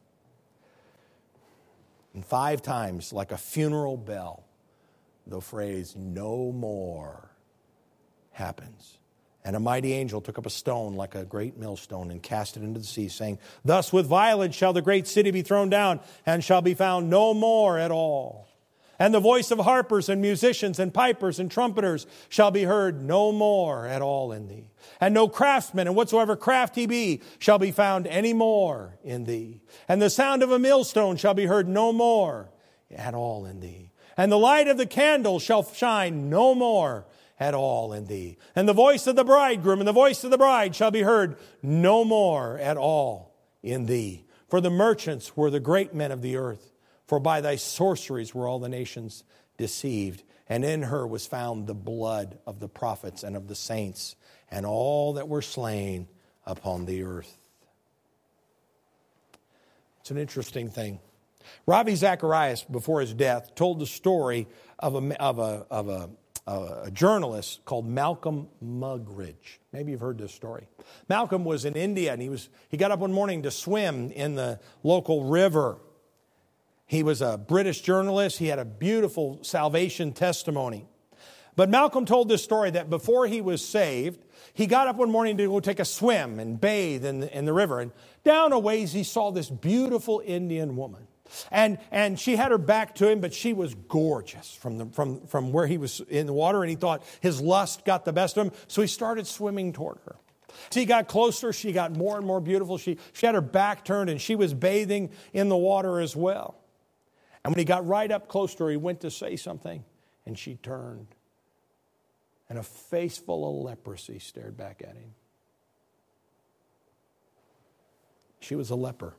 And five times, like a funeral bell, the phrase, no more, happens. And a mighty angel took up a stone like a great millstone and cast it into the sea, saying, thus with violence shall the great city be thrown down, and shall be found no more at all. And the voice of harpers and musicians and pipers and trumpeters shall be heard no more at all in thee. And no craftsman, and whatsoever craft he be, shall be found any more in thee. And the sound of a millstone shall be heard no more at all in thee. And the light of the candle shall shine no more at all in thee. And the voice of the bridegroom and the voice of the bride shall be heard no more at all in thee. For the merchants were the great men of the earth. For by thy sorceries were all the nations deceived. And in her was found the blood of the prophets and of the saints, and all that were slain upon the earth. It's an interesting thing. Ravi Zacharias, before his death, told the story of a, of a, of a a journalist called Malcolm Muggeridge. Maybe you've heard this story. Malcolm was in India, and he was he got up one morning to swim in the local river. He was a British journalist. He had a beautiful salvation testimony. But Malcolm told this story that before he was saved, he got up one morning to go take a swim and bathe in the, in the river. And down a ways, he saw this beautiful Indian woman. And and she had her back to him, but she was gorgeous from the, from, from where he was in the water. And he thought his lust got the best of him. So he started swimming toward her. As he got closer, she got more and more beautiful. She, she had her back turned, and she was bathing in the water as well. And when he got right up close to her, he went to say something, and she turned. And a face full of leprosy stared back at him. She was a leper.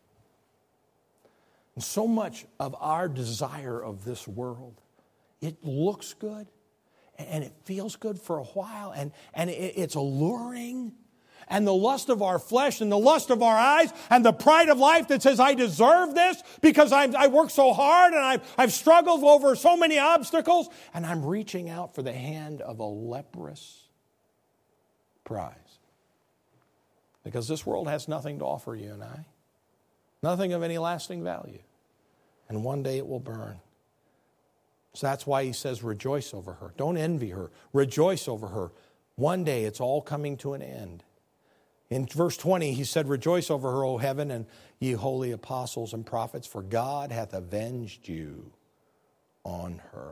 And so much of our desire of this world, it looks good and it feels good for a while, and, and it, it's alluring. And the lust of our flesh and the lust of our eyes and the pride of life that says, I deserve this because I'm, I work so hard and I've, I've struggled over so many obstacles, and I'm reaching out for the hand of a leprous prize. Because this world has nothing to offer you and I. Nothing of any lasting value. And one day it will burn. So that's why he says, rejoice over her. Don't envy her. Rejoice over her. One day it's all coming to an end. In verse twenty, he said, rejoice over her, O heaven, and ye holy apostles and prophets, for God hath avenged you on her.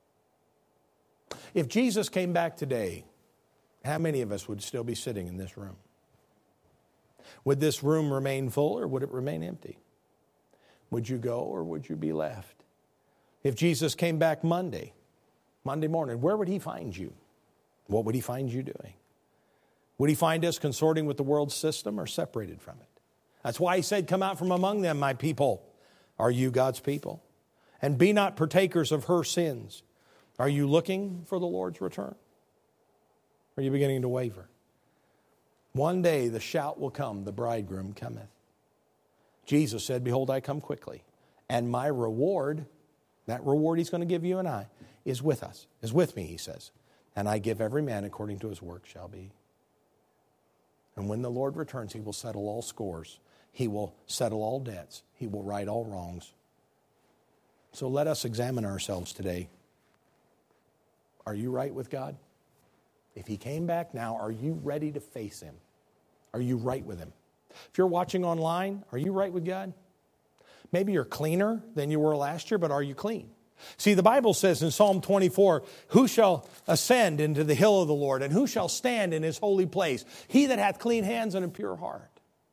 If Jesus came back today, how many of us would still be sitting in this room? Would this room remain full, or would it remain empty? Would you go, or would you be left? If Jesus came back Monday, Monday morning, where would he find you? What would he find you doing? Would he find us consorting with the world's system or separated from it? That's why he said, come out from among them, my people. Are you God's people? and be not partakers of her sins. Are you looking for the Lord's return? Or are you beginning to waver? One day the shout will come, the bridegroom cometh. Jesus said, behold, I come quickly. And my reward, that reward he's going to give you and I, is with us, is with me, he says. And I give every man according to his work shall be. And when the Lord returns, he will settle all scores. He will settle all debts. He will right all wrongs. So let us examine ourselves today. Are you right with God? If he came back now, are you ready to face him? Are you right with him? If you're watching online, are you right with God? Maybe you're cleaner than you were last year, but are you clean? See, the Bible says in Psalm twenty-four, who shall ascend into the hill of the Lord, and who shall stand in his holy place? He that hath clean hands and a pure heart.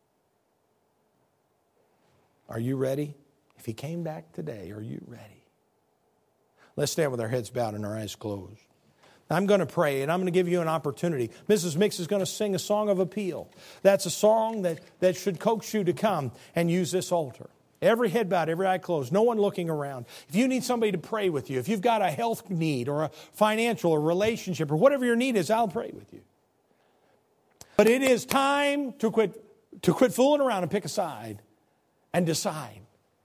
Are you ready? If he came back today, are you ready? Let's stand with our heads bowed and our eyes closed. I'm going to pray, and I'm going to give you an opportunity. Missus Mix is going to sing a song of appeal. That's a song that, that should coax you to come and use this altar. Every head bowed, every eye closed, no one looking around. If you need somebody to pray with you, if you've got a health need or a financial or relationship or whatever your need is, I'll pray with you. But it is time to quit, to quit fooling around and pick a side and decide.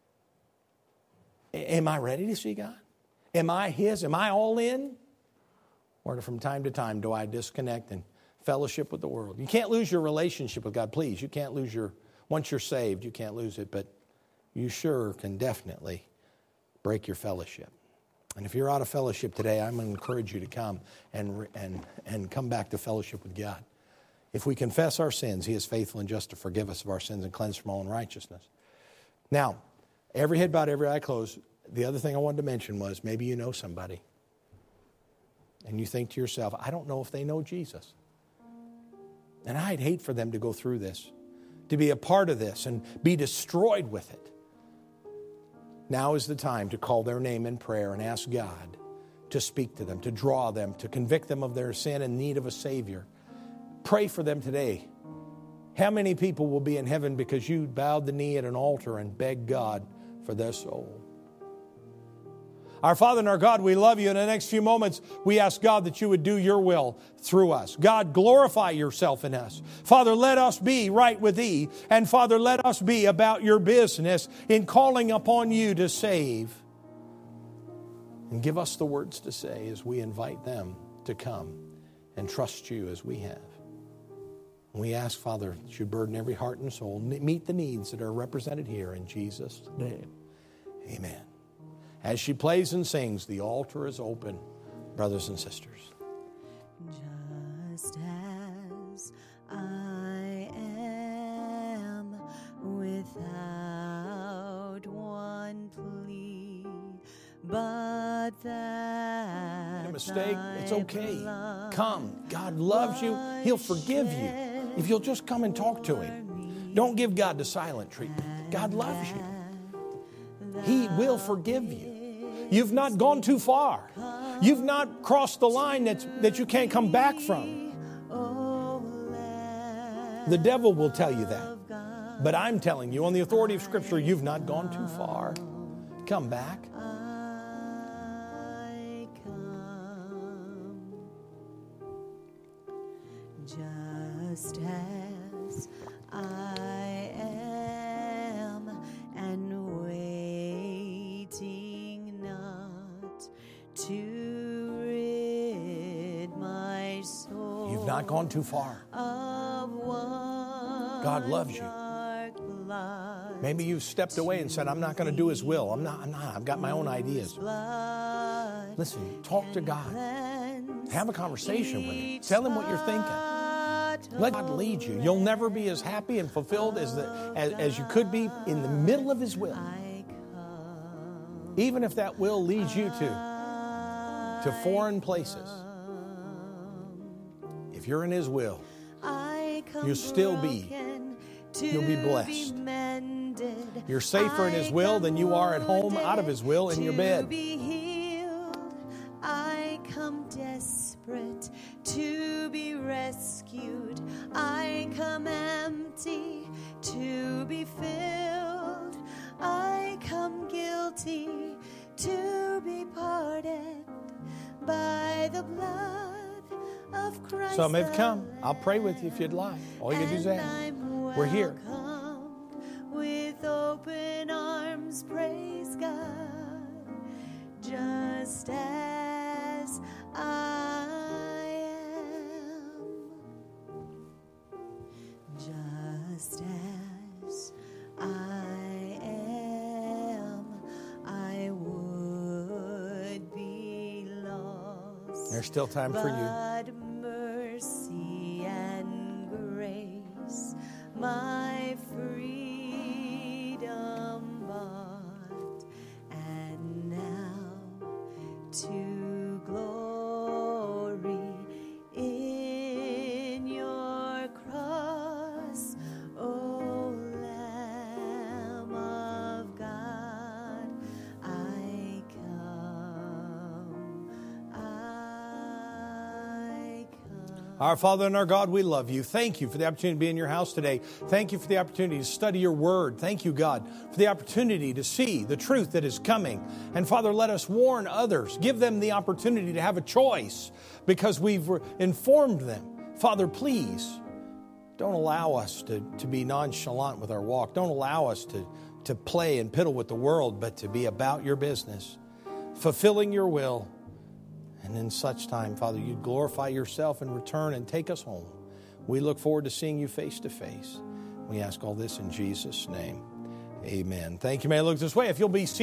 Am I ready to see God? Am I his? Am I all in? Or from time to time, do I disconnect and fellowship with the world? You can't lose your relationship with God, please. You can't lose your, once you're saved, you can't lose it. But you sure can definitely break your fellowship. And if you're out of fellowship today, I'm going to encourage you to come and, and, and come back to fellowship with God. If we confess our sins, he is faithful and just to forgive us of our sins and cleanse from all unrighteousness. Now, every head bowed, every eye closed. The other thing I wanted to mention was maybe you know somebody. And you think to yourself, I don't know if they know Jesus. And I'd hate for them to go through this, to be a part of this and be destroyed with it. Now is the time to call their name in prayer and ask God to speak to them, to draw them, to convict them of their sin and need of a Savior. Pray for them today. How many people will be in heaven because you bowed the knee at an altar and begged God for their soul? Our Father and our God, we love you. In the next few moments, we ask God that you would do your will through us. God, glorify yourself in us. Father, let us be right with thee. And Father, let us be about your business in calling upon you to save. And give us the words to say as we invite them to come and trust you as we have. And we ask, Father, that you burden every heart and soul. Meet the needs that are represented here in Jesus' name. Amen. As she plays and sings, the altar is open, brothers and sisters. Just as I am, without one plea, but that a mistake, it's okay. Come. God loves you. He'll forgive you if you'll just come and talk to him. Don't give God the silent treatment. God loves you. He will forgive you. You've not gone too far. You've not crossed the line that's, that you can't come back from. The devil will tell you that. But I'm telling you, on the authority of Scripture, you've not gone too far. Come back. Just as I am, and waiting not to rid my soul. You've not gone too far. God loves you. Maybe you've stepped away and said, I'm not going to do his will. I'm not, I'm not. I've got my own ideas. Listen, talk to God. Have a conversation with him. Tell him what you're thinking. Let God lead you. You'll never be as happy and fulfilled as, the, as, as you could be in the middle of his will. Even if that will leads you to, to foreign places. If you're in his will, you'll still be, you'll be blessed. You're safer in his will than you are at home, out of his will, in your bed. I come desperate to be rescued. I come empty to be filled. I come guilty by the blood of Christ. Some have come. I'll pray with you if you'd like. All you can do is ask. We're here. With open arms, praise God, just as I am, just as I am, I would be lost. There's still time for you. But mercy and grace, my freedom bought, and now to glory in your cross, O Lamb of God, I come, I come. Our Father and our God, we love you. Thank you for the opportunity to be in your house today. Thank you for the opportunity to study your word. Thank you, God, for the opportunity to see the truth that is coming. And Father, let us warn others. Give them the opportunity to have a choice because we've informed them. Father, please don't allow us to, to be nonchalant with our walk. Don't allow us to, to play and piddle with the world, but to be about your business, fulfilling your will. And in such time, Father, you'd glorify yourself and return and take us home. We look forward to seeing you face to face. We ask all this in Jesus' name. Amen. Thank you. May I look this way. If you'll be seated.